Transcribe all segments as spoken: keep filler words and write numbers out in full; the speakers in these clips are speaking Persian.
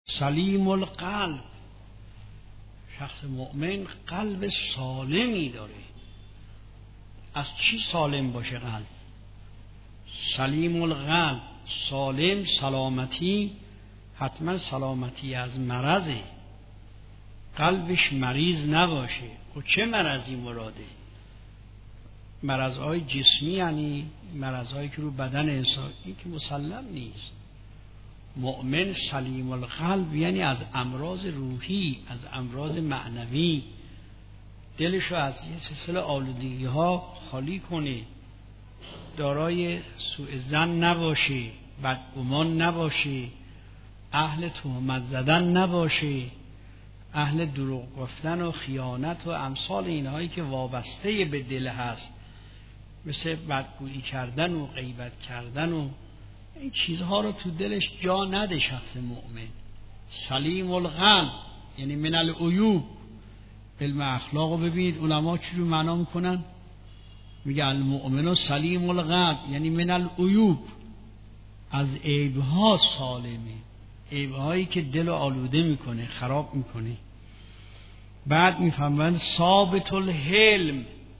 سلیم القلب، شخص مؤمن قلب سالمی داره. از چی سالم باشه قلب؟ سلیم القلب، سالم، سلامتی، حتما سلامتی از مرضه، قلبش مریض نباشه. و چه مرضی مراده؟ مرضهای جسمی، یعنی مرضهایی که رو بدن انسان، این که مسلم نیست. مؤمن سلیم القلب یعنی از امراض روحی، از امراض معنوی، دلشو از یه سلسله آلودگی ها خالی کنه، دارای سوء ظن نباشه، بدگمان نباشه، اهل تهمت زدن نباشه، اهل دروغ گفتن و خیانت و امثال اینهایی که وابسته به دل هست، مثل بدگویی کردن و غیبت کردن و این چیزها رو تو دلش جا نده شخص مؤمن. سلیم القلب یعنی من العیوب. علم اخلاق رو ببینید علما چی رو معنا میکنن، میگه المؤمن سلیم القلب یعنی من العیوب، از عیبها سالمه، عیبهایی که دل رو آلوده میکنه، خراب میکنه. بعد میفهمن ثابت الحلم،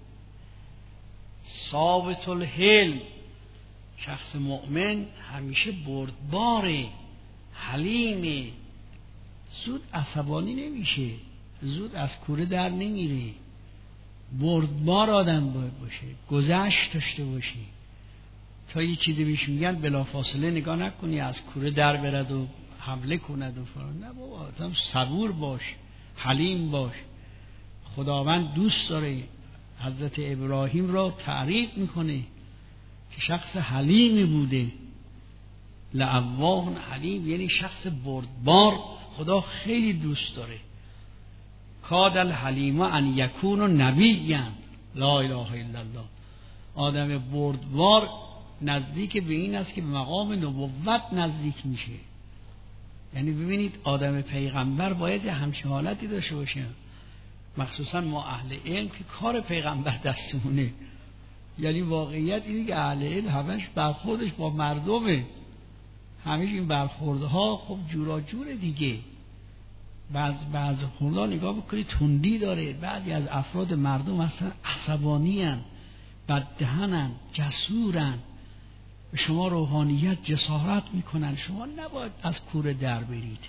ثابت الحلم، شخص مؤمن همیشه بردباره، حلیمه، زود عصبانی نمیشه، زود از کوره در نمیره، بردبار آدم باید باشه، گذشت داشته باشی. تا یه چیزی بهش میگن بلافاصله نگاه نکنی از کوره در برد و حمله کند و فران. نه بابا، آدم صبور باش، حلیم باش. خداوند دوست داره، حضرت ابراهیم را تعریف میکنه که شخص حلیمی بوده. لعواه حلیم یعنی شخص بردبار، خدا خیلی دوست داره. کاد الحلیم ان یکون نبیا، لا اله الا الله. آدم بردبار نزدیک به این است که به مقام نبوت نزدیک میشه. یعنی ببینید آدم پیغمبر باید همچین حالتی داشته باشه، مخصوصا ما اهل علم که کار پیغمبر دستمونه. یعنی واقعیت اینه که اهل علم همش برخوردش با مردمه، همیشه این برخوردها خب جورا جور دیگه. بعض بعض خوردا نگاه بکنی تندی داره، بعضی از افراد مردم اصلا عصبانی هن، بددهن هن، جسورن، به شما روحانیت جسارت میکنن، شما نباید از کوره در برید.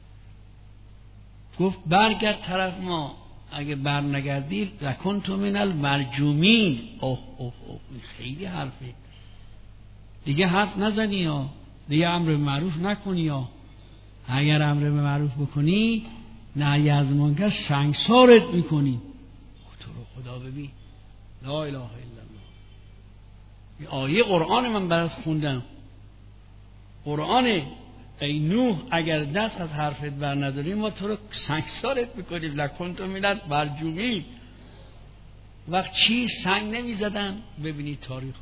گفت برگرد طرف ما، اگه بر نگردید لکنت من المرجومین. اوه اوه اوه، خیلی حرفه دیگه، حرف نزنی یا دیگه امر به معروف نکنی، یا اگر امر به معروف بکنی نهی از منکر سنگسارت میکنی. تو رو خدا ببین، لا اله الا الله. این آیه قرآن من برات خوندم، قرآنه. ای نوح اگر دست از حرفت بر نداریم ما تو رو سنگسارت میکنیم، لکنت من المرجومین. وقت چی سنگ نمیزدن؟ ببینید تاریخو،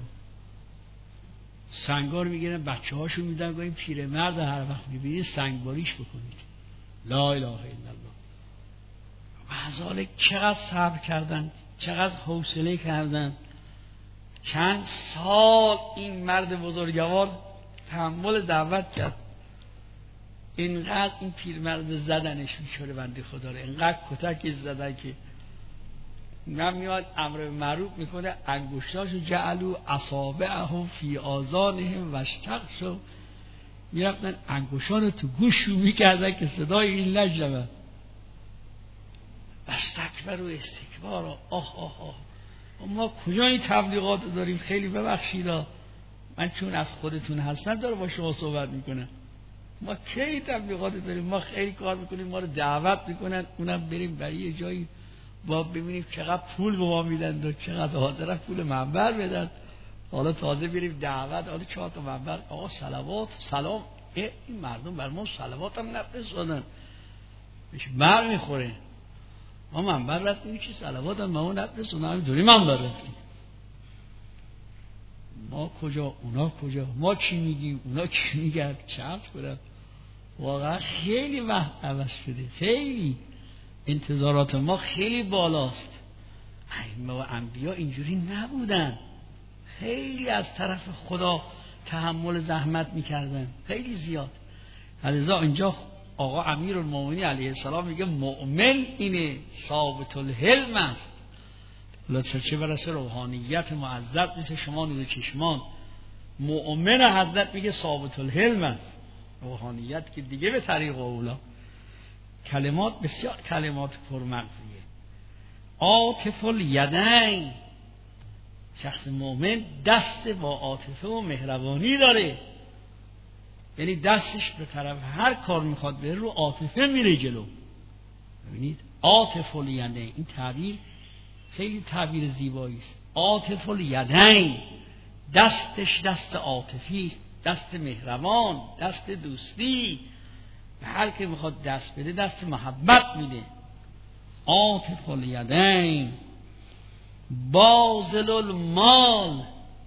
سنگار میگیرن بچه هاشو میدن، گوییم پیر مرد هر وقت میبینید سنگباریش بکنید. لا اله الا الله. معذالک چقدر صبر کردن، چقدر حوصله کردن، چند سال این مرد بزرگوار تحمل دعوت کرد. اینقدر این پیرمرد زدنش میشوره بنده خدا رو، اینقدر کتکش زدن که من میاد امر به معروف میکنه، انگشتاشو جعلو اصابعهم فی آذانهم واشتغشوا، میرفتن انگشتانو تو گوششون میکردن که صدای این نشنون. استکبر و استکبار. آه آه آه، ما کجا این تبلیغات داریم؟ خیلی ببخشید، من چون از خودتون هستم داره با شما صحبت میکنم. ما کی تبلیغات داریم؟ ما خیلی کار میکنیم، ما رو دعوت میکنن، اونم بریم برای یه جایی با ببینیم چقدر پول به ما میدن و چقدر حاضرن پول منبر بدن. حالا تازه بریم دعوت، حالا چهار تا منبر، آقا صلوات سلام. این مردم بر ما صلوات هم نفرستادن، بهش بر میخوره. ما منبر رفتیم چی صلوات هم ما نفرستادن، همینطوری منبر رفتیم. ما کجا اونا کجا، ما چی میگیم اونا چی میگن، چه حرف کنم. واقعا خیلی وقت عوض شده، خیلی انتظارات ما خیلی بالاست. ائمه و انبیا اینجوری نبودن، خیلی از طرف خدا تحمل زحمت میکردن، خیلی زیاد. لذا اینجا آقا امیرالمومنین علیه السلام میگه مؤمن اینه ثابت الحلم است. لطفا چه برسه روحانیت معذب مثل شما نور چشمان. مؤمن حضرت میگه ثابت الحلم است، روحانیت که دیگه به طریق اولا. کلمات بسیار کلمات پرمغزیه. عاطف الیدین، شخص مؤمن دست با عاطفه و مهربانی داره، یعنی دستش به طرف هر کار میخواد بره رو عاطفه میره جلو. ببینید عاطف الیدین، این تعبیر خیلی تعبیر زیبایی است. عاطف الیدین، دستش دست عاطفی، دست مهربان، دست دوستی، به هر که میخواد دست بده دست محبت میده. عاطف الیدین. باذل المال،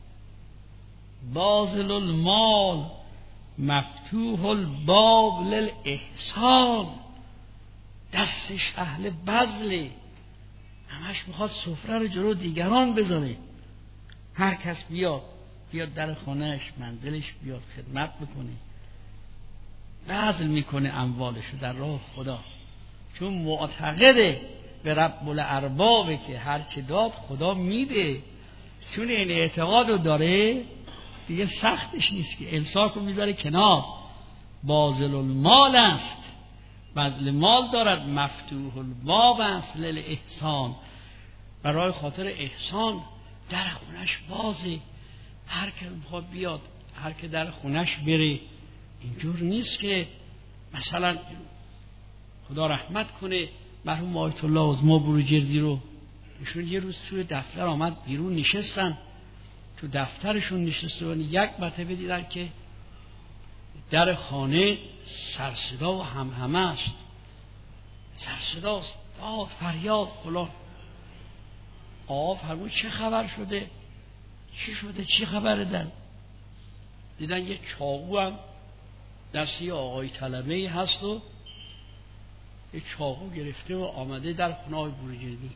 باذل المال مفتوح الباب للاحسان، دستش اهل بذله، همش میخواد سفره رو جلو دیگران بذاره. هر کس بیاد بیاد در خانهش منزلش بیاد خدمت بکنه، بذل میکنه اموالش رو در راه خدا، چون معتقده به رب الاربابه که هر چه داد خدا میده. چون این اعتقاد رو داره دیگه سختش نیست که امساک رو میذاره کنار. باذل المال است، بذل مال دارد، مفتوح الباب است للاحسان، برای خاطر احسان در خونش بازه، هر که میخواد بیاد، هر که در خونش بره. اینجور نیست که مثلا خدا رحمت کنه مرحوم آیت الله عظما بروجردی رو، ایشون یه روز توی دفتر آمد بیرون نشستن، تو دفترشون نشسته و یک مرتبه دیدن که در خانه سرصدا و همهمه است، سرصداست، داد فریاد فلان. آقا فرمود چه خبر شده؟ چی شده؟ چی خبره؟ دن دیدن یه چاقو هم دستی آقای طلبه‌ای هست و یه چاقو گرفته و آمده در خونه های بروجردی.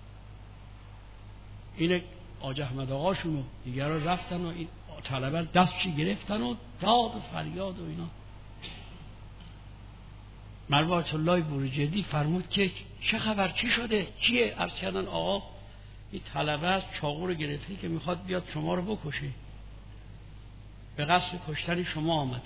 اینه آج احمد آقاشونو دیگر رو رفتن و این طلبه دستشی گرفتن و داد و فریاد و اینا. مرحوم آیت الله بروجردی فرمود که چه خبر؟ چی شده؟ چیه؟ عرض کردن آقا این طلبه از چاقو رو گرفتی که میخواد بیاد شما رو بکشه، به قصد کشتن شما آمده.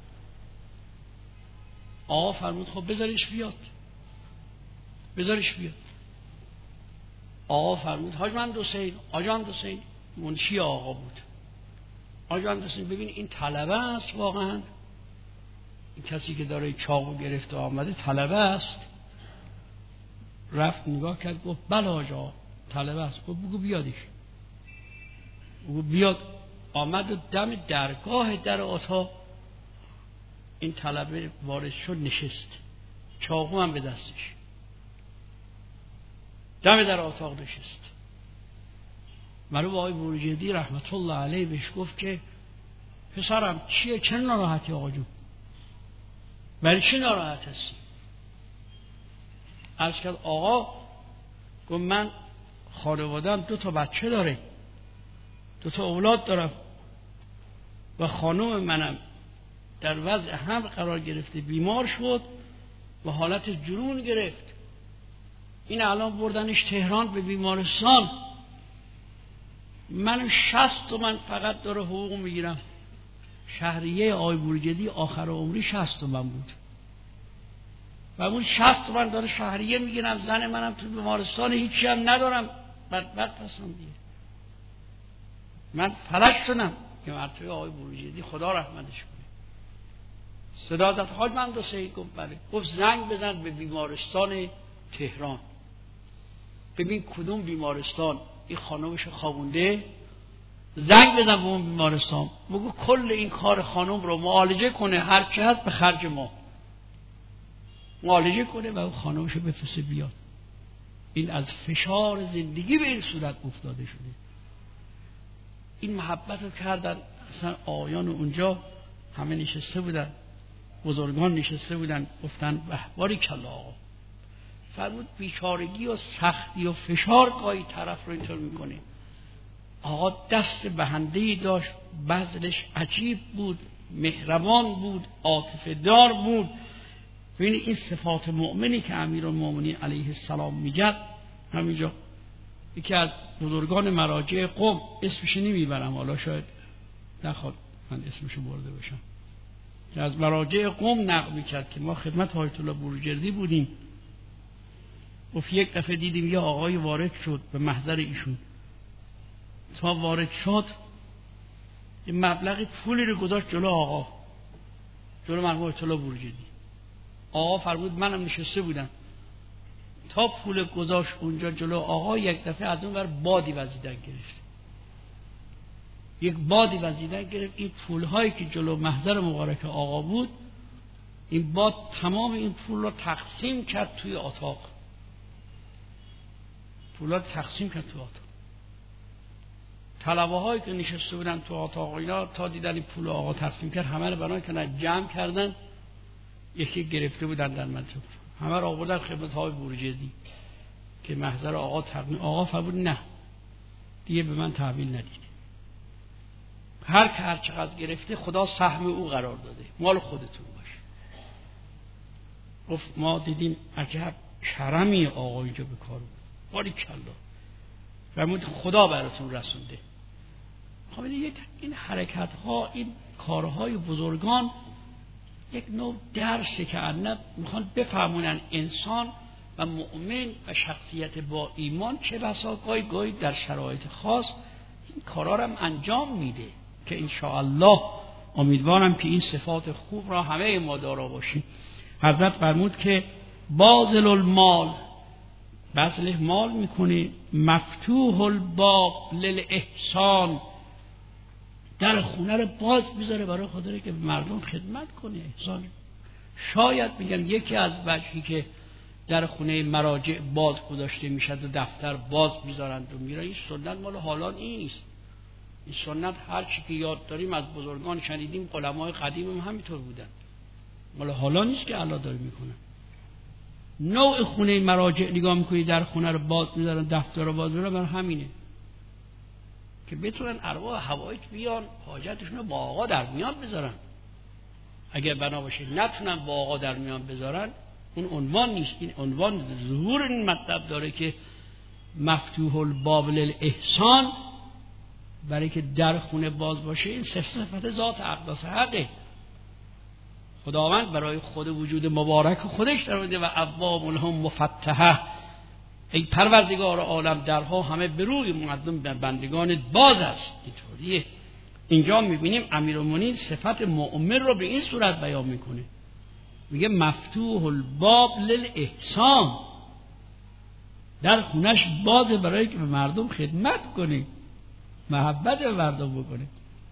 آقا فرمود خب بذارش بیاد، بذارش بیاد. آقا فرمود حاجمند حسین، حاجمند حسین منشی آقا بود، حاجمند حسین ببین این طلبه است، واقعا این کسی که داره چاقو گرفته آمده طلبه است. رفت نگاه کرد گفت بله آقا طلبه است. گفت بگو بیادش، بگو بیاد. آمد و دم درگاه در اتاق این طلبه وارد شد، نشست، چاقو هم به دستش، دم در اتاق نشست. مرحوم آقای بروجردی رحمت الله علیه بهش گفت که پسرم چیه؟ چه ناراحتی آقا جون؟ برای چی ناراحت هستی؟ عرض کرد آقا گفت من خانواده‌ام دو تا بچه داره، دو تا اولاد دارم و خانم منم در وضع حمل قرار گرفته، بیمار شد و حالت جنون گرفت. این الان بردنش تهران به بیمارستان. من شصت تومن فقط داره حقوق میگیرم. شهریه آقای بروجردی آخر عمری شصت تومن بود و اون شصت تومن داره شهریه میگیرم. زن منم تو بیمارستان، هیچی هم ندارم، بدبخت هستم دیگه. من فلج شدم که مرتبه آقای بروجردی خدا رحمتش کنه صدا زد حاجمند حسین. گفت بله. گفت زنگ بزن به بیمارستان تهران، ببین کدوم بیمارستان این خانومش خوابونده، زنگ بزن به اون بیمارستان، بگو کل این کار خانم رو معالجه کنه، هر چه هست به خرج ما معالجه کنه و اون خانومش رو بفرسته بیاد. این از فشار زندگی به این صورت افتاده شده. این محبت رو کردن. اصلا آیان اونجا همه نشسته بودن، بزرگان نشسته بودن، گفتن به باریکالله آقا. فرمود بیچارگی و سختی و فشار گاهی طرف رو اینطور میکنه. آقا دست بهنده‌ای داشت، بذلش عجیب بود، مهربان بود، عاطفه دار بود، ببینید این صفات مؤمنی که امیرالمومنین علیه السلام میگه همینجا یکی از بزرگان مراجع قم، اسمش نمیبرم حالا شاید نخواد من اسمشو برده باشم، که از مراجع قم نقل میکرد که ما خدمت آیت الله بروجردی بودیم، گفت یک دفعه دیدیم یه آقای وارد شد به محضر ایشون، تا وارد شد یه مبلغ پولی رو گذاشت جلو آقا، جلو مرحوم آیت الله بروجردی. آقا فرمود منم نشسته بودم، تا پول گذاشت اونجا جلو آقا یک دفعه از اون ور بادی وزیدن گرفت، یک بادی وزیدن گرفت. این پولهایی که جلو محضر مبارک آقا بود، این باد تمام این پول رو تقسیم کرد توی اتاق، پولا رو تقسیم کرد توی اتاق. طلبه هایی که نشسته بودن تو اتاق اینا تا دیدن این پول آقا تقسیم کرد، همه رو بنا کردن جمع کردن، یکی گرفته بودن در منطقه، همه رو آوردن خدمت های بروجردی که محضر آقا تقسیم. آقا فرمود نه دیگه به من تحویل ندید، هر که هر چقدر گرفته خدا سهم او قرار داده، مال خودتون باشه. گفت ما دیدیم عجب کرمی آقا اینجا به کار بود، باری کلا فرمود خدا براتون رسونده. خب این حرکت ها، این کارهای بزرگان یک نوع درسه که انب میخوان بفهمونن انسان و مؤمن و شخصیت با ایمان چه بسا گاهی گاهی در شرایط خاص این کارا رو هم انجام میده، که انشاءالله امیدوارم که این صفات خوب را همه ما دارا باشیم. حضرت فرمود که باذل المال، بذل مال میکنه، مفتوح الباب للاحسان، در خونه رو باز میذاره برای خاطر که مردم خدمت کنه، احسان. شاید میگم یکی از وجهی که در خونه مراجع باز گذاشته میشد و دفتر باز میذارند و میرن، این سنت مال حالا نیست. این سنت هر چی که یاد داریم از بزرگان شنیدیم، علمای قدیم هم همینطور بودن، مال حالا نیست که الله داره میکنه. نوع خونه مراجع نگاه میکنی در خونه رو باز میذارن، دفتر رو باز میذارن، برای همینه که بتونن ارواح حوایج بیان حاجتشون رو با آقا در میان بذارن. اگر بنا باشه نتونن با آقا در میان بذارن، اون عنوان نیست. این عنوان ظهور این مطلب داره که مفتوح الباب للاحسان، برای که در خونه باز باشه. این صفت ذات اقدس حقه. خداوند برای خود وجود مبارک خودش در آورده و ابواب لهم مفتحه، ای پروردگار عالم درها همه به روی مقدم بندگان باز است. اینطوریه. اینجا میبینیم امیرالمومنین صفت مؤمن رو به این صورت بیان میکنه، میگه مفتوح الباب للاحسان، در خونش بازه برای که به مردم خدمت کنه، محبت به مردم بکنه.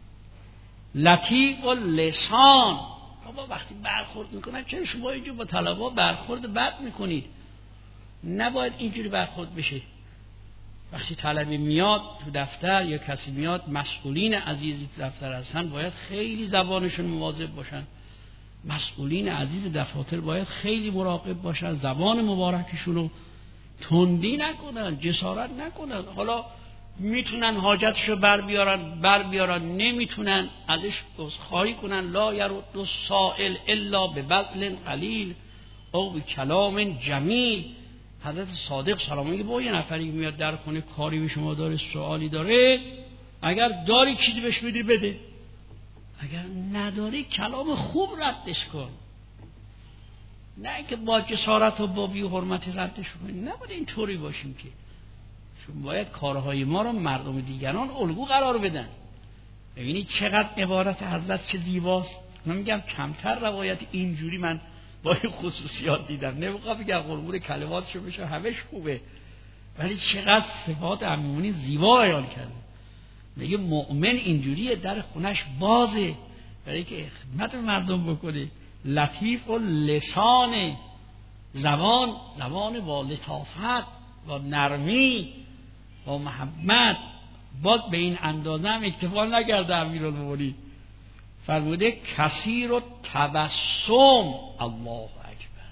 لطیف اللسان، بابا وقتی برخورد میکنن چرا شما اینجا با طلبا برخورد بد میکنید؟ نباید اینجوری برخورد بشه. وقتی طلبی میاد تو دفتر یا کسی میاد، مسئولین عزیزی تو دفتر هستن، باید خیلی زبانشون مواظب باشن. مسئولین عزیز دفاتر باید خیلی مراقب باشن، زبان مبارکشون رو تندی نکنن، جسارت نکنن. حالا میتونن حاجتشو بر بیارن بر بیارن نمیتونن ازش عذرخواهی کنن. لا یرد السائل الا ببذل قلیل او بکلام جمیل. حضرت صادق سلام علیه با یه نفری میاد در خونه، کاری به شما داره، سوالی داره، اگر داری چیزی بهش بدی بده، اگر نداری کلام خوب ردش کن، نه که با جسارت و با بی حرمتی ردش کنی. نباید اینطوری باشیم که چون باید کارهای ما رو مردم دیگران الگو قرار بدن. ببینید چقدر عبارت حضرت چه زیباست. من میگم کمتر روایت اینجوری من با این خصوصیات دیدم، نمیخوام بگم قربون کلماتشو بشه همش خوبه، ولی چقدر صفات امیرالمومنین زیبا بیان کرده. میگه مؤمن اینجوریه، در خونش بازه برای که خدمت مردم بکنه. لطیف و لسان، زبان زبان با لطافت با نرمی با محبت. باز به این اندازه هم اکتفا نکرده امیرالمومنین، فرموده کثیر و تبسم، الله اکبر،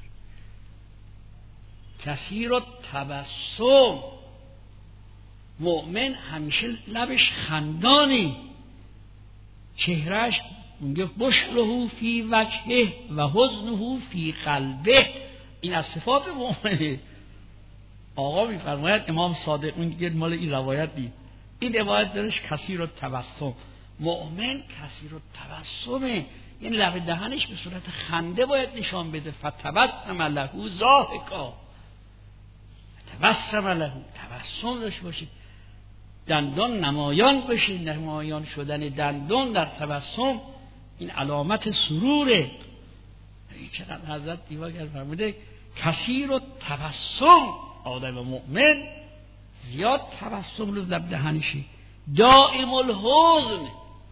کثیر و تبسم. مؤمن همیشه لبش خندانی، چهرهش میگه بشره فی وجهه و حزنه فی قلبه. این از صفات مؤمنه. آقا میفرماید امام صادق، اون دیگه مال این روایت نیست، این روایت درش کثیر التبسم، مؤمن کثیر التبسمه، یعنی لب دهنش به صورت خنده باید نشان بده. فتبسم له ضاحکا، تبسم له، تبسم داشته باشید، دندان نمایان بشه. نمایان شدن دندان در تبسم این علامت سروره. این چقدر حضرت دیواگر فرموده کثیر التبسم، آدم مؤمن زیاد تبسم رو لب دهنشه. دائم الحزن،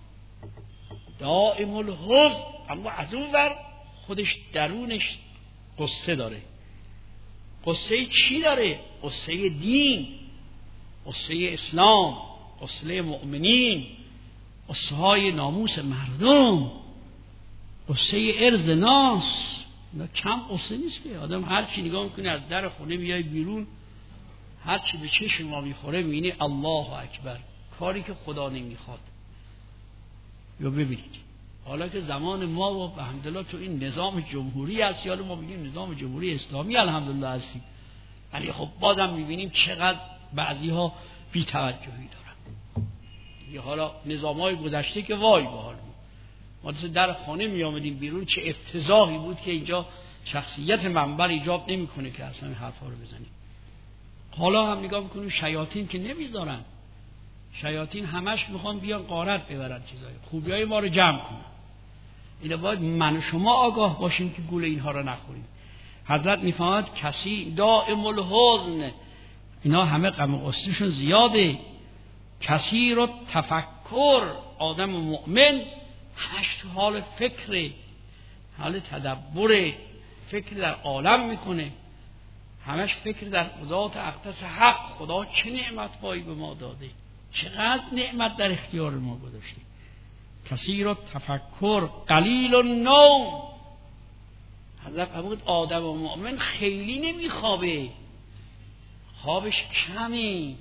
دائم الحزن، اما از اون ور خودش درونش قصه داره. قصه چی داره؟ قصه دین، قصه اسلام، قصه مؤمنین، قصه های ناموس مردم، قصه ارز ناس. کم قصه نیست که آدم هر چی نگاه میکنه، از در خونه بیای بیرون هر چی به چشم ما میخوره میبینی الله اکبر، کاری که خدا نمیخواد. یا ببینید حالا که زمان ما و الحمدلله تو این نظام جمهوری هست، یا ما میگیم نظام جمهوری اسلامی الحمدلله هستیم، ولی خب بازم میبینیم چقدر بعضی ها بی توجهی دارن. یا حالا نظام‌های گذشته که وای به حال ما در خانه می آمدیم بیرون چه افتضاحی بود که اینجا شخصیت منبر ایجاب نمیکنه که اصلا این حرفا رو بزنیم. حالا هم نگاه میکنیم شیاطین که نمیذارن، شیاطین همش میخوان بیان غارت ببرن، چیزای خوبیای ما رو جمع کنن. اینا باید من و شما آگاه باشیم که گول اینها رو نخوریم. حضرت میفهمد کسی دائم الحزن، اینا همه غم و غصه‌شون زیاده. کثیر التفکر، آدم مؤمن همش تو حال فکره، حال تدبره، فکر در عالم میکنه، همش فکر در ذات اقدس حق. خدا چه نعمت هایی به ما داده، چقدر نعمت در اختیار ما گذاشته. کثیر التفکر قلیل النوم، حضرت فرمود آدم مؤمن خیلی نمیخوابه، خوابش کمی.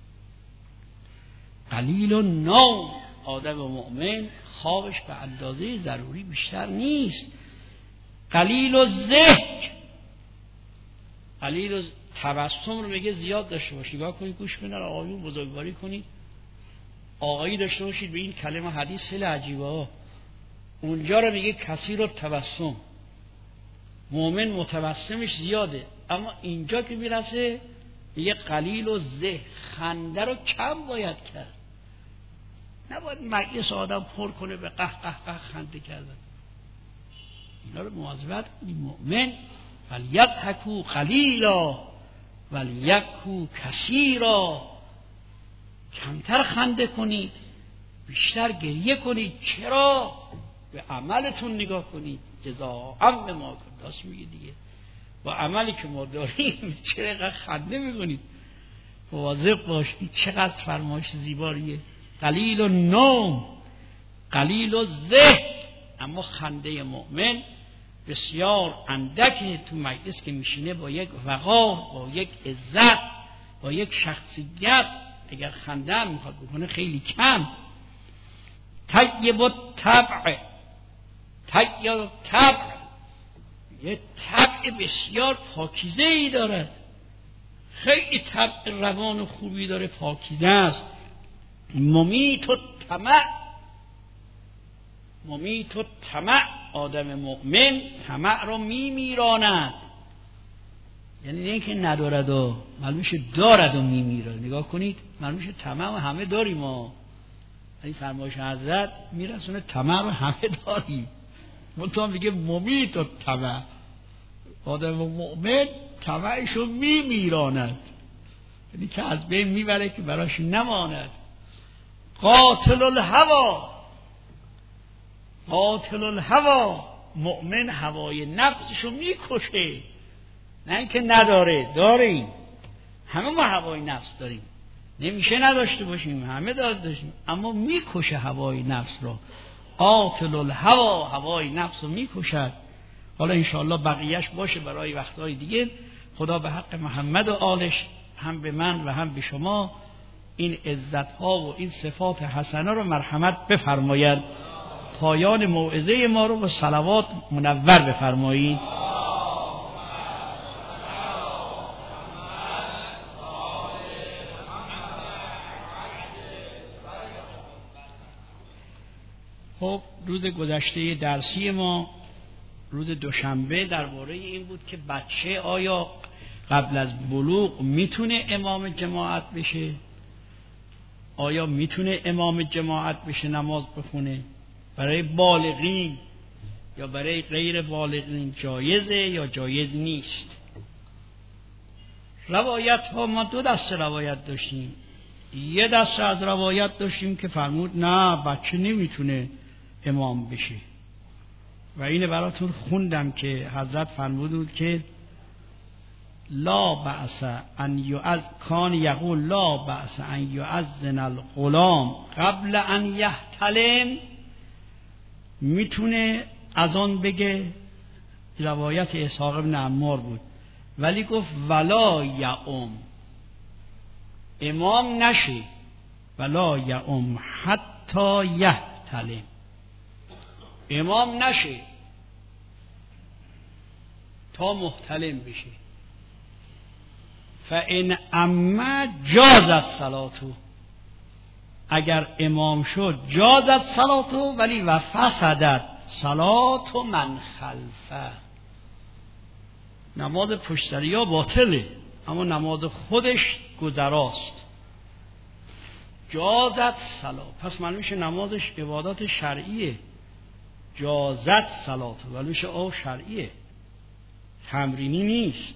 قلیل النوم، آدم مؤمن خوابش به اندازه ضروری بیشتر نیست. قلیل الضحک، قلیل تبسم رو میگه زیاد داشته باشید. نگاه کنید، گوش بدید، آقایون بزرگواری کنید، آقایی داشته باشید به این کلمه حدیث خیلی عجیبه ها. اونجا رو میگه کثیر التبسم، مؤمن متبسمش زیاده، اما اینجا که میرسه میگه قلیل الضحک، خنده رو کم باید کرد. نباید مجلس آدم پر کنه به قه قه قه خنده کردن. اینا رو مواظبت کنید. مؤمن فلیضحکوا قلیلا ولیبکوا کثیرا، کمتر خنده کنید، بیشتر گریه کنید. چرا؟ به عملتون نگاه کنید. جزاء بما کنتم، راست میگه دیگه، با عملی که ما داریم چرا خنده میکنید؟ مواظب باشید. چقدر فرمایش زیباییه. قلیل النوم قلیل الضحک، اما خنده مؤمن بسیار اندکه. تو مجلس که میشینه با یک وقار، با یک عزت، با یک شخصیت، اگر خنده هم میخواد بکنه خیلی کم. طیب الطبع، طیب الطبع، یه طبع بسیار پاکیزه ای داره، خیلی طبع روان و خوبی داره، پاکیزه است. ممیت الطمع، ممیت الطمع، آدم مؤمن طمع رو میمیراند. یعنی نه اینکه ندارد و معلومش دارد و میمیره. نگاه کنید، معلومش طمع و همه داریم ما، این فرمایش حضرت میرسونه طمع رو همه داریم. منتها میگه ممیت الطمع، آدم مؤمن طمعش رو میمیراند، یعنی که از بین میبره که براش نماند. قاتل الهوى، قاتل الهوى، مؤمن هوای نفسشو میکشه. نه اینکه نداره، داریم، همه ما هوای نفس داریم، نمیشه نداشته باشیم، همه داشتیم، اما میکشه هوای نفس رو. قاتل الهوى، هوای نفس رو میکشد. حالا انشاءالله بقیهش باشه برای وقتهای دیگه. خدا به حق محمد و آلش هم به من و هم به شما این عزت ها و این صفات حسنه رو مرحمت بفرماید. پایان موعظه ما رو با صلوات منور بفرمایید. خب روز گذشته درسی ما روز دوشنبه درباره این بود که بچه آیا قبل از بلوغ میتونه امام جماعت بشه؟ آیا میتونه امام جماعت بشه نماز بخونه؟ برای بالغین یا برای غیر بالغین جایزه یا جایز نیست؟ روایت ها ما دو دسته روایت داشتیم. یه دسته از روایت داشتیم که فرمود نه بچه نمیتونه امام بشه و اینه براتون خوندم که حضرت فرمود که لا بأس ان یعز کان یقول لا بأس ان یؤذن الغلام قبل ان یحتلم. میتونه اذان بگه، روایت اسحاق بن عمار بود، ولی گفت ولا یؤم، امام نشه، ولا یؤم حتی یحتلم، امام نشه تا محتلم بشه. فان اما جازت صلاتو، اگر امام شد جازت صلاتو، ولی و فسدت صلات من خلفه، نماز پشتری ها باطله اما نماز خودش گذراست. جازت صلات، پس معلوم میشه نمازش عبادات شرعیه. جازت صلات ولی میشه او شرعیه، تمرینی نیست.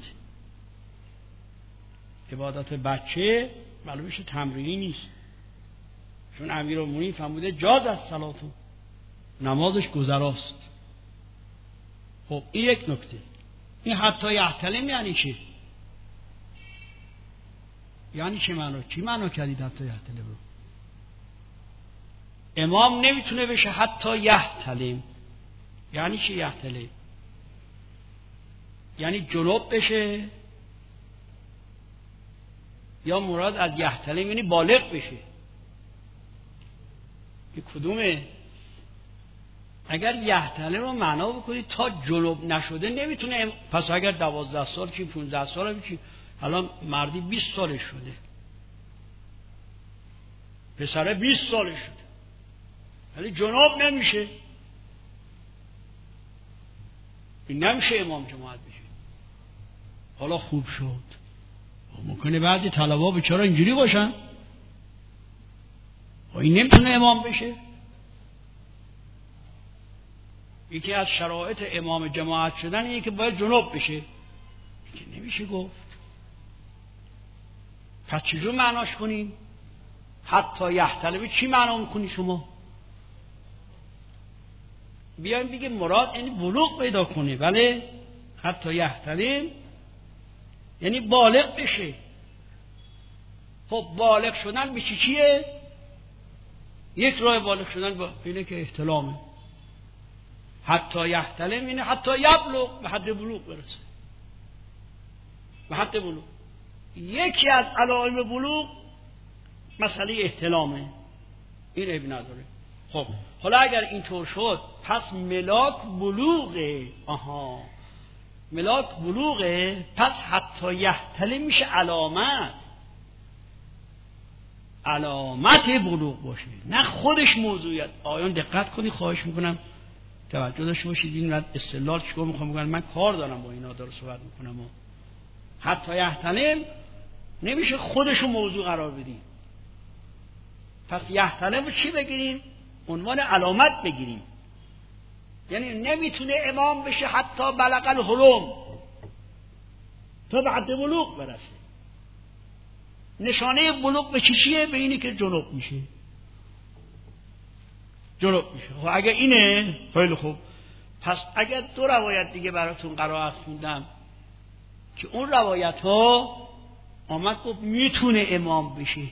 عبادات بچه معلوم میشه تمرینی نیست، چون امیرالمومنین فرموده جازت صلاتو، نمازش گذراست. خب این یک نکته. این حتی یحتلم یعنی چی؟ یعنی چی معنی؟ چی معنی کردید حتی یحتلم رو؟ امام نمیتونه بشه حتی یحتلم. یعنی چی یحتلم؟ یعنی جنوب بشه، یا مراد از یحتلم یعنی بالغ بشه؟ این کدومه؟ اگر یحتلم رو معنا بکنید تا جنوب نشده نمیتونه ام... پس اگر دوازده سال چی پونزده سال چی، الان مردی بیست سالش شده، پسره بیست سالش شده ولی جنوب نمیشه، این نمیشه امام جماعت بشه. حالا خوب شد، ممکنه بعضی طلبا بیچاره اینجوری باشن و این نمیتونه امام بشه. یکی از شرایط امام جماعت شدن اینه که باید جنوب بشه، که نمیشه گفت. پس چجور معناش کنیم؟ حتی یحتلم چی معنا میکنی شما؟ بیایم بگیم مراد یعنی بلوغ پیدا کنه، ولی حتی یحتلم یعنی بالغ بشه. خب بالغ شدن به چی چیه؟ یک راه بالغ شدن با اینه که احتلامه. حتی یحتلم یعنی حتی یبلغ، به حد بلوغ برسه، به حد بلوغ. یکی از علائم بلوغ مسئله احتلامه، این عیب نداره. خب حالا اگر اینطور شد پس ملاک بلوغه. آها ملاک بلوغه، پس حتی یحتلم میشه علامت، علامت بلوغ باشه، نه خودش موضوعیت. آیان دقت کنی، خواهش میکنم توجه داشته باشید. این رد استدلال چیکار میخوام بگم؟ من کار دارم با اینا، داره صحبت میکنم. و حتی یحتلم نمیشه خودشو موضوع قرار بدیم. پس یحتلم رو چی بگیریم؟ عنوان علامت بگیریم. یعنی نمیتونه امام بشه حتی بلغ الحلم، تا به حد بلوغ برسه. نشانه بلوغ به چی چیه؟ به اینی که جنوب میشه، جنوب میشه. خب اگر اینه خیلی خوب. پس اگر دو روایت دیگه براتون قرائت خوندم که اون روایت ها آمد گفت میتونه امام بشه،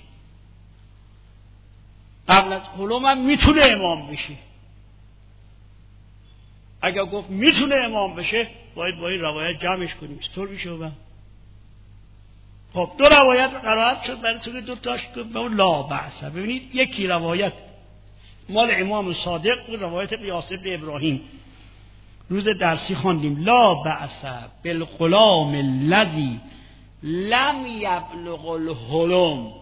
قبل از حلم هم میتونه امام بشه. اگر گفت میتونه امام بشه باید با این روایت جمعش کنیم. چطور میشه با؟ خب دو روایت قرائت شد برای تو که دو تاش گفت لا بأس. ببینید یکی روایت مال امام صادق بود، روایت قیاس ابن ابراهیم. روز درسی خواندیم لا بأس بالغلام الذی لم یبلغ الحلم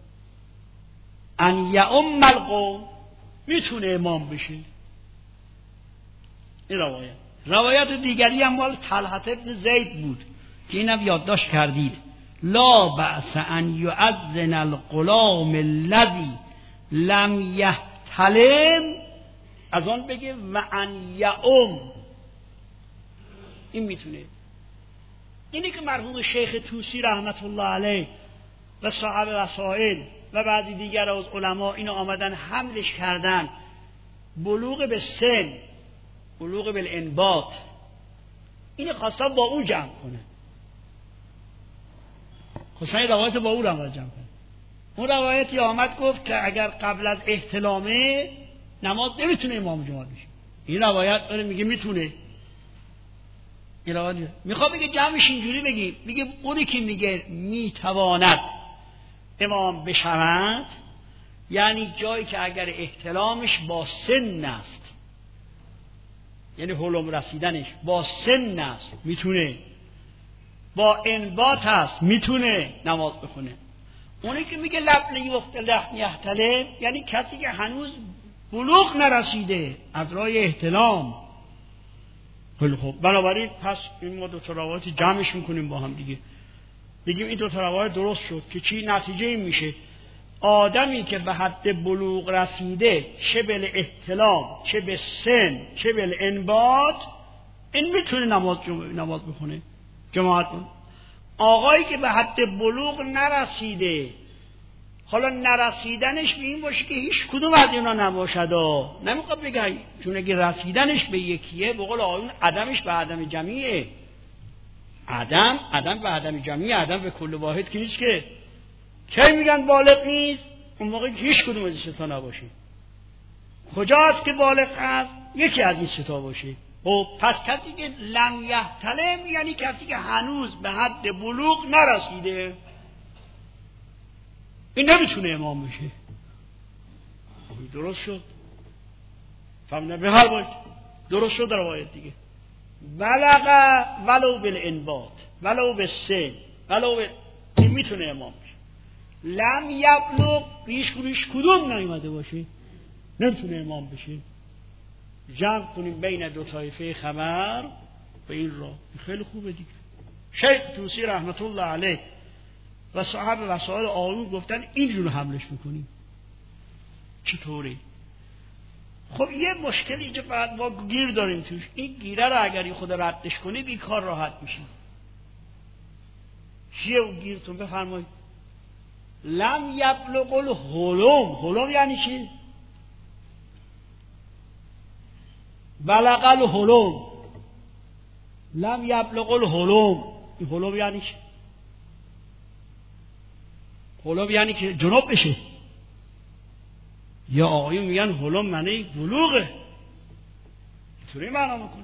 ان یؤم القوم. میتونه امام بشه. این روایت. روایت دیگری هم مال طلحه ابن زید بود که اینم یادداشت کردید. لا بأس ان یؤذن الغلام الذی لم یحتلم، از آن بگه و ان یؤم. این میتونه. اینی که مرحوم شیخ طوسی رحمت الله علیه و صاحب وسائل و بعضی دیگر از علما اینو آمدن حملش کردن بلوغ به سن، بلوغ بالانباط، اینو خواستن با او جمع کنه، خواستن این روایت با او رو جمع کنه. اون روایتی آمد گفت که اگر قبل از احتلامه نماز نمیتونه امام جماعت بشه. این روایت داره میگه میتونه. این روایت میخواد بگه جمعش اینجوری بگی، میگه اونی که میگه میتواند امام بشود یعنی جایی که اگر احتلامش با سن است، یعنی حلم رسیدنش با سن است میتونه، با انباط است میتونه نماز بخونه. اونی که میگه لب وقت لحم یحتلم یعنی کسی که هنوز بلوغ نرسیده از راه احتلام. خیلی خوب، بنابراین پس این ما دو تا روایت جمعش میکنیم با هم دیگه، بگیم این دو تا روایت درست شد که چی نتیجه این میشه؟ آدمی که به حد بلوغ رسیده چه به احتلام چه به سن چه به انباط این میتونه نماز نماز بخونه جماعت کن. آقایی که به حد بلوغ نرسیده، حالا نرسیدنش به این باشه که هیچ کدوم از اینا نباشد، نمیخواد بگه چون اگه رسیدنش به یکیه به قول آقایون عدمش به عدم جمعیه. عدم عدم به عدم جمعیه، عدم به کل واحد که نیست. که کی میگن بالغ نیست؟ اون موقع که هیچ کدوم از این ستا نباشه. کجاست که بالغ هست؟ یکی از این ستا باشه. و پس کسی که لم یحتلم یعنی کسی که هنوز به حد بلوغ نرسیده، این نمیتونه امام بشه. درست شد؟ فهمیدن؟ به هر باید درست شد. روایت دیگه بلغ ولو بالانباط ولو بالسن ولو بال... این میتونه امام بشه. لم یبلغ ریش ریش کدوم نیومده باشه نمیتونه امام بشه. جمع کنیم بین دو طایفه خبر به این راه. خیلی خوبه دیگه. شیخ طوسی رحمت الله علیه و صاحب وسائل آیون گفتن اینجور حملش میکنیم. چطوری؟ خب یه مشکل اینجا بعد ما گیر داریم توش. این گیره رو اگر خود ردش کنید این کار راحت میشه. چیه اون گیرتون؟ بفرمایید. لم یبلغ الحلم. حلم یعنی چی؟ بلغ الحلم. لم یبلغ الحلم. این حلم یعنی چی؟ حلم یعنی که جنوب بشه. یا آقایون میگن حلم معنی بلوغه. اینطوری معنا میکنه.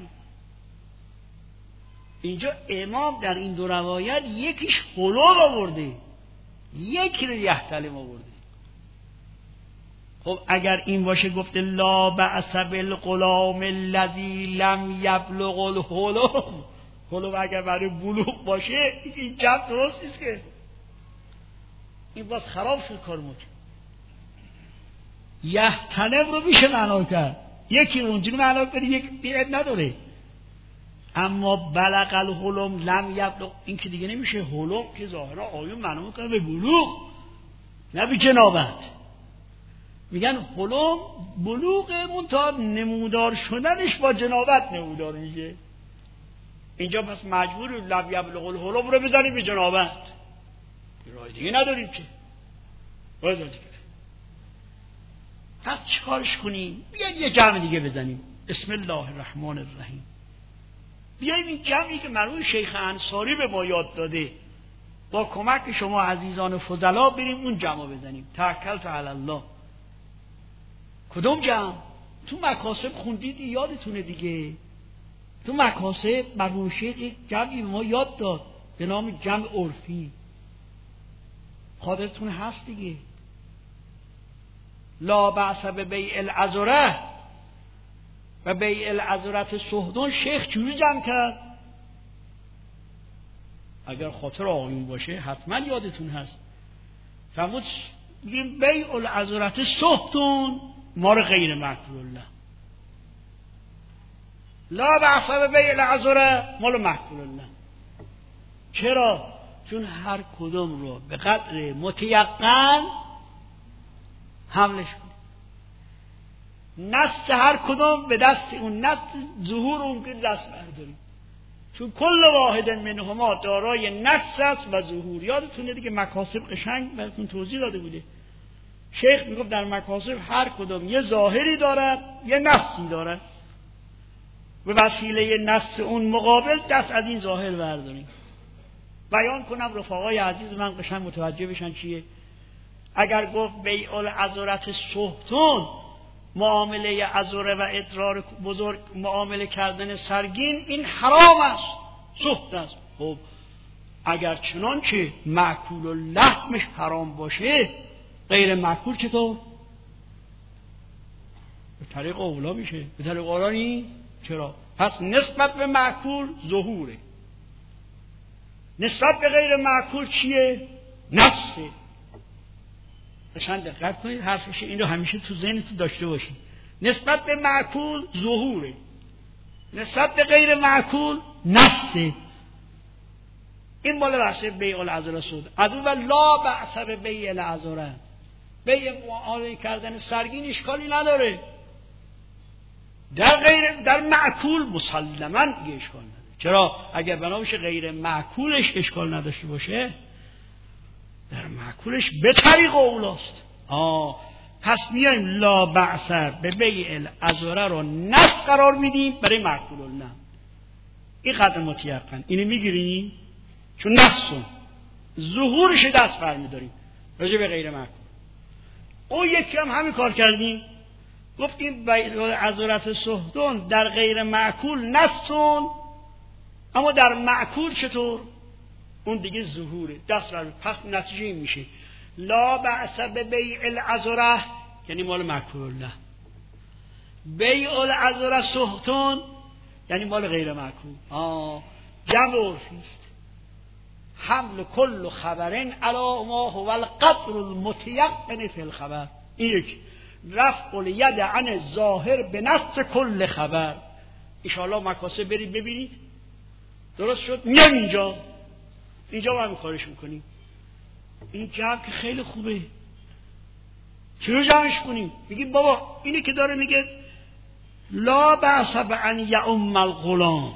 اینجا امام در این دو روایت یکیش حلم آورده، یکی رو یحتلم آورده. خب اگر این باشه گفته لا بأس بالغلام الذی لم یبلغ الحلم، حلم اگر برای بلوغ باشه این جمع درست نیست که. این باز خراب شد کار ما. یحتلم رو میشه معنا کرد، یکی رو اونجوری معنا کنی یک بیعت نداره. اما بلغ الحلم لم یبلغ این که دیگه نمیشه. حلم که ظاهرا آیون معنا میکنه به بلوغ نه به جنابت. میگن حلم بلوغ منتها نمودار شدنش با جنابت نمودار میشه. اینجا پس مجبور لم یبلغ الحلم رو بزنیم به جنابت، راه دیگه نداریم که. راه دیگه پس چیکارش کنیم؟ بیاید یه جمع دیگه بزنیم. بسم الله الرحمن الرحیم. بیاییم این جمعی که مرحوم شیخ انصاری به ما یاد داده با کمک شما عزیزان فضلا بریم اون جمع بزنیم. توکلت علی الله. کدوم جمع؟ تو مکاسب خوندید یادتونه دیگه. تو مکاسب مرحوم شیخ یک جمعی به ما یاد داد به نام جمع عرفی. خاطرتون هست دیگه. لا بأس به بیع العذره و بیع العذرت سهدون شیخ چجوری جمع کرد؟ اگر خاطر آقایون باشه حتما یادتون هست فرمود بگیم بیع العذرت سهدون مال غیر مقبول الله، لا بأس به بیع العذره مال مقبول الله. چرا؟ چون هر کدوم رو به قدر متیقن حملش کنیم، نص هر کدوم به دست اون نص ظهور اون که دست برداریم، چون کل واحد منهما دارای نص است و ظهور. یادتونه دیگه مکاسب قشنگ براتون توضیح داده بوده. شیخ میگفت در مکاسب هر کدوم یه ظاهری دارد یه نصی دارد، به وسیله نص اون مقابل دست از این ظاهر برداریم. بیان کنم رفقای عزیز من قشنگ متوجه بشن چیه. اگر گفت بیع العذرت سهتون معامله عذره و ادرار بزرگ، معامله کردن سرگین، این حرام است، سهت است. خب اگر چنان که معکول و لحمش حرام باشه، غیر معکول چطور؟ به طریق اولا میشه، به طریق اولا نیست. چرا؟ پس نسبت به معکول ظهوره، نسبت به غیر معکول چیه؟ نفسه. قشنگ دقت کنید حرفش، این رو همیشه تو ذهنتون داشته باشید. نسبت به معکول ظهوره، نسبت به غیر معکول نفسه. این مال بحث بیع العذره شد. از اون لا بأس به بیع العذره، بیع معامله کردن سرگین اشکالی نداره. در غیر در معکول مسلماً دیگه اشکال نداره. چرا؟ اگر بنابشه غیر معکولش اشکال نداشته باشه، در معکولش به طریق اولاست. آه پس میایم لا بأس به بیع العذره رو نص قرار میدیم برای معکول الله. این قدر متیقن اینو میگیریم چون نصون ظهورش دست برمیداریم راجع به غیر معکول. او یکی هم همین کار کردیم، گفتیم بیع العذرت سهدون در غیر معکول نصون، اما در معکول چطور؟ اون دیگه ظهوره، دست بر. پس نتیجه این میشه لا بأس به بیع العذره یعنی مال معکول الله، بیع العذره سهتون یعنی مال غیر معکول. آه جمع عرفیست. حمل کل خبرین علی ما هو القدر المتیقن فی الخبر. این یک رفع الید عن الظاهر به نص کل خبر. انشاءالله مکاسب برید ببینید درست شد. میام اینجا اینجا با هم کارش میکنیم. این جمع که خیلی خوبه، چرا جمعش کنیم؟ میگیم بابا اینی که داره میگه لا بأس بأن یعم الغلام،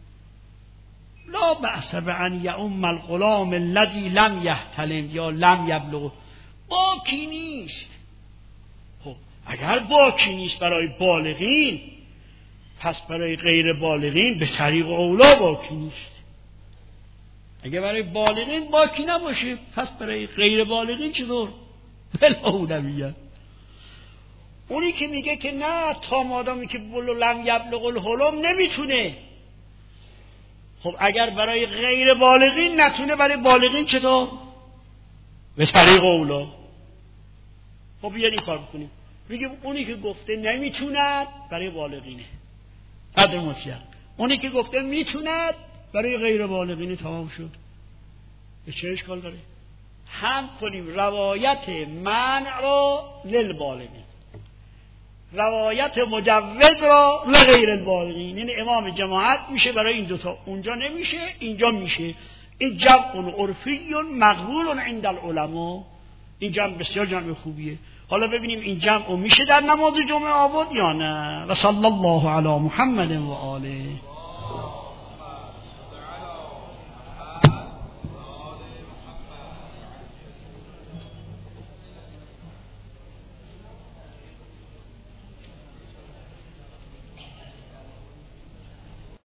لا بأس بأن یعم الغلام الذی لم یحتلم یا لم یبلغ، باکی نیست. خب اگر باکی نیست برای بالغین، پس برای غیر بالغین به طریق اولا باکی نیست. اگه برای بالغین باکی نباشه، پس برای غیر بالغین چطور؟ بالاولویت. اونی که میگه که نه تا مادامی که بلو لم یبلغ الحلم نمیتونه، خب اگر برای غیر بالغین نتونه، برای بالغین چطور؟ به طریق اولا. خب بیان این کار بکنیم، میگه اونی که گفته نمیتوند برای بالغینه قدر مطلق، اونی که گفته میتوند برای غیر بالغین تمام شد. به چه اشکال داره؟ هم کنیم روایت منع را للبالغین، روایت مجوز را لغیر البالغین. این امام جماعت میشه برای این دوتا، اونجا نمیشه اینجا میشه. این جمع عرفی مقبول عند العلماء. این جمع بسیار جمع خوبیه. حالا ببینیم این جمع میشه در نماز جمعه آورد یا نه. و صلی الله علی محمد و آله.